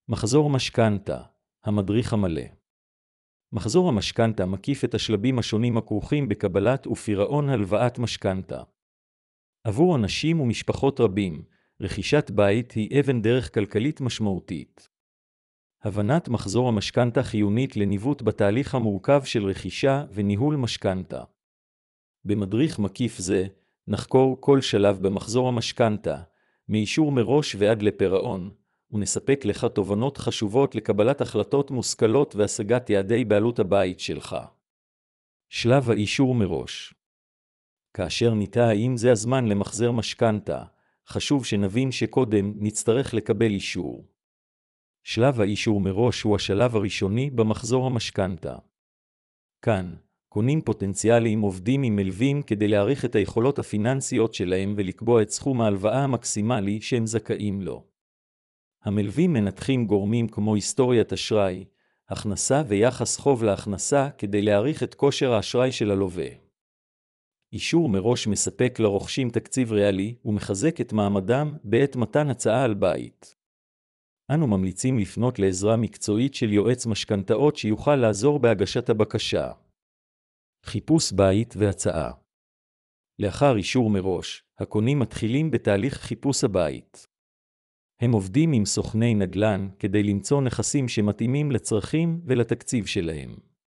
מחזור משכנתה, המדריך המלא. מחזור המשכנתה מקיף את השלבים השונים הכרוכים בקבלת ופירעון הלוואת משכנתה. עבור אנשים ומשפחות רבים, רכישת בית היא אבן דרך כלכלית משמעותית. הבנת מחזור המשכנתה חיונית לניווט בתהליך המורכב של רכישה וניהול משכנתה. במדריך מקיף זה, נחקור כל שלב במחזור המשכנתה, מאישור מראש ועד לפירעון, ונספק לך תובנות חשובות לקבלת החלטות מושכלות והשגת יעדי בעלות הבית שלך. שלב האישור מראש. כאשר ניתן האם זה הזמן למחזר משכנתה, חשוב שנבין שקודם נצטרך לקבל אישור. שלב האישור מראש הוא השלב הראשוני במחזור המשכנתה. כאן, קונים פוטנציאליים עובדים עם מלווים כדי להעריך את היכולות הפיננסיות שלהם ולקבוע את סכום ההלוואה המקסימלי שהם זכאים לו. המלווים מנתחים גורמים כמו היסטוריית אשראי, הכנסה ויחס חוב להכנסה כדי להעריך את כושר האשראי של הלווה. אישור מראש מספק לרוכשים תקציב ריאלי ומחזק את מעמדם בעת מתן הצעה על בית. אנו ממליצים לפנות לעזרה מקצועית של יועץ משכנתאות שיוכל לעזור בהגשת הבקשה. חיפוש בית והצעה. לאחר אישור מראש, הקונים מתחילים בתהליך חיפוש הבית. הם עובדים עם סוכני נדל"ן כדי למצוא נכסים שמתאימים לצרכים ולתקציב שלהם.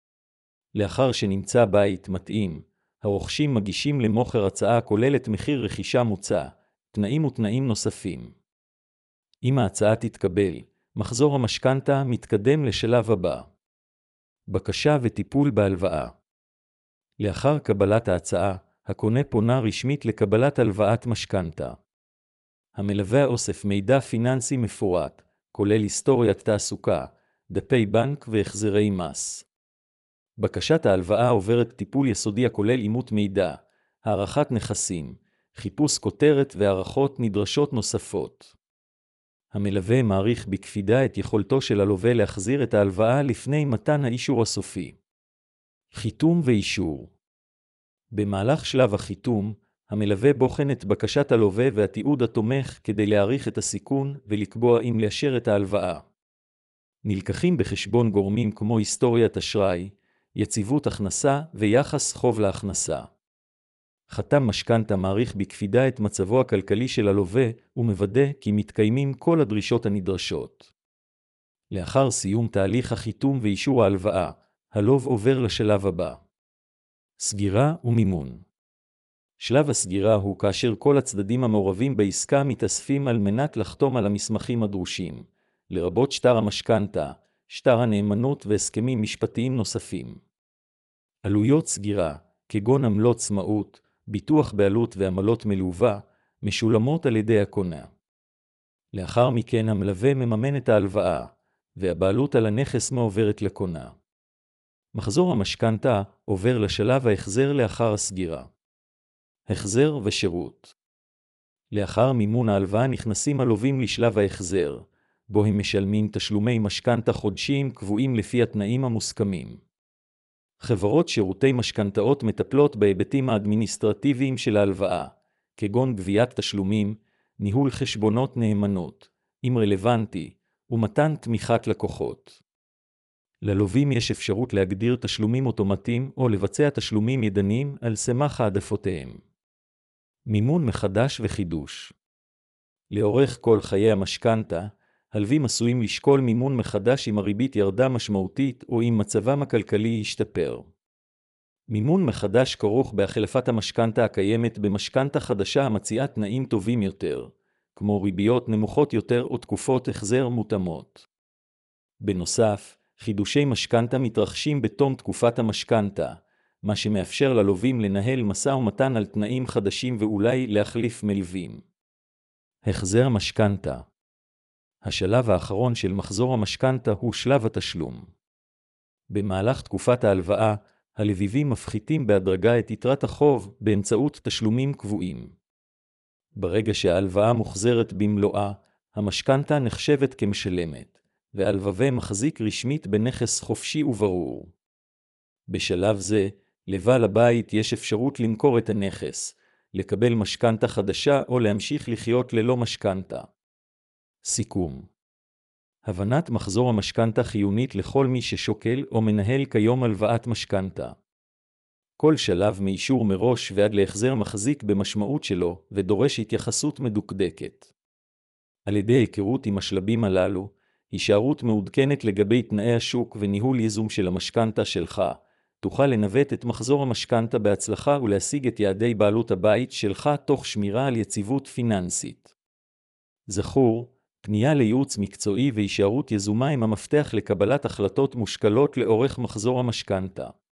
לאחר שנמצא בית מתאים, הרוכשים מגישים למוכר הצעה כוללת מחיר רכישה מוצע, תנאים ותנאים נוספים. אם ההצעה תתקבל, מחזור המשכנתה מתקדם לשלב הבא. בקשה וטיפול בהלוואה. לאחר קבלת ההצעה, הקונה פונה רשמית לקבלת הלוואת משכנתה. המלווה אוסף מידע פיננסי מפורט, כולל היסטוריית תעסוקה, דפי בנק והחזרי מס. בקשת ההלוואה עוברת טיפול יסודי הכולל אימות מידע, הערכת נכסים, חיפוש כותרת והערכות נדרשות נוספות. המלווה מעריך בקפידה את יכולתו של הלווה להחזיר את ההלוואה לפני מתן האישור הסופי. חיתום ואישור. במהלך שלב החיתום, המלווה בוחן את בקשת הלווה והתיעוד התומך כדי להעריך את הסיכון ולקבוע אם לאשר את ההלוואה. נלקחים בחשבון גורמים כמו היסטוריית אשראי, יציבות הכנסה ויחס חוב להכנסה. חתם משכנתה מעריך בקפידה את מצבו הכלכלי של הלווה ומוודא כי מתקיימים כל הדרישות הנדרשות. לאחר סיום תהליך החיתום ואישור ההלוואה, הלווה עובר לשלב הבא. סגירה ומימון. שלב הסגירה הוא כאשר כל הצדדים המעורבים בעסקה מתאספים על מנת לחתום על המסמכים הדרושים, לרבות שטר המשכנתה, שטר הנאמנות והסכמים משפטיים נוספים. עלויות סגירה, כגון עמלות עצמאות, ביטוח בעלות ועמלות מלווה, משולמות על ידי הקונה. לאחר מכן המלווה מממן את ההלוואה, והבעלות על הנכס מעוברת לקונה. מחזור המשכנתה עובר לשלב ההחזר לאחר הסגירה. החזר ושירות. לאחר מימון ההלוואה נכנסים הלווים לשלב ההחזר, בו הם משלמים תשלומי משכנתה חודשיים קבועים לפי התנאים המוסכמים. חברות שירותי משכנתאות מטפלות בהיבטים האדמיניסטרטיביים של ההלוואה, כגון גביית תשלומים, ניהול חשבונות נאמנות, אם רלוונטי, ומתן תמיכת לקוחות. ללווים יש אפשרות להגדיר תשלומים אוטומטיים או לבצע תשלומים ידניים על סמך העדפותיהם. מימון מחדש וחידוש. לאורך כל חיי המשכנתה, הלווים עשויים לשקול מימון מחדש אם הריבית ירדה משמעותית או אם מצבם הכלכלי ישתפר. מימון מחדש כרוך בהחלפת המשכנתה הקיימת במשכנתה חדשה המציעה תנאים טובים יותר, כמו ריביות נמוכות יותר או תקופות החזר מותאמות. בנוסף, חידושי משכנתה מתרחשים בתום תקופת המשכנתה, מה שמאפשר ללווים לנהל משא ומתן על תנאים חדשים ואולי להחליף מלווים. החזר משכנתה. השלב האחרון של מחזור המשכנתה הוא שלב התשלום. במהלך תקופת ההלוואה, הלווים מפחיתים בהדרגה את יתרת החוב באמצעות תשלומים קבועים. ברגע שההלוואה מוחזרת במלואה, המשכנתה נחשבת כמשלמת, והלווה מחזיק רשמית בנכס חופשי וברור. בשלב זה, לבעל הבית יש אפשרות למכור את הנכס, לקבל משכנתה חדשה או להמשיך לחיות ללא משכנתה. סיכום. הבנת מחזור המשכנתה חיונית לכל מי ששוקל או מנהל כיום הלוואת משכנתה. כל שלב מאישור מראש ועד להחזר מחזיק במשמעות שלו ודורש התייחסות מדוקדקת. על ידי היכרות עם השלבים הללו, הישארות מעודכנת לגבי תנאי השוק וניהול יזום של המשכנתה שלך, תוכל לנווט את מחזור המשכנתה בהצלחה ולהשיג את יעדי בעלות הבית שלך תוך שמירה על יציבות פיננסית. זכור, פנייה לייעוץ מקצועי והישארות יזומה הם המפתח לקבלת החלטות מושכלות לאורך מחזור המשכנתה.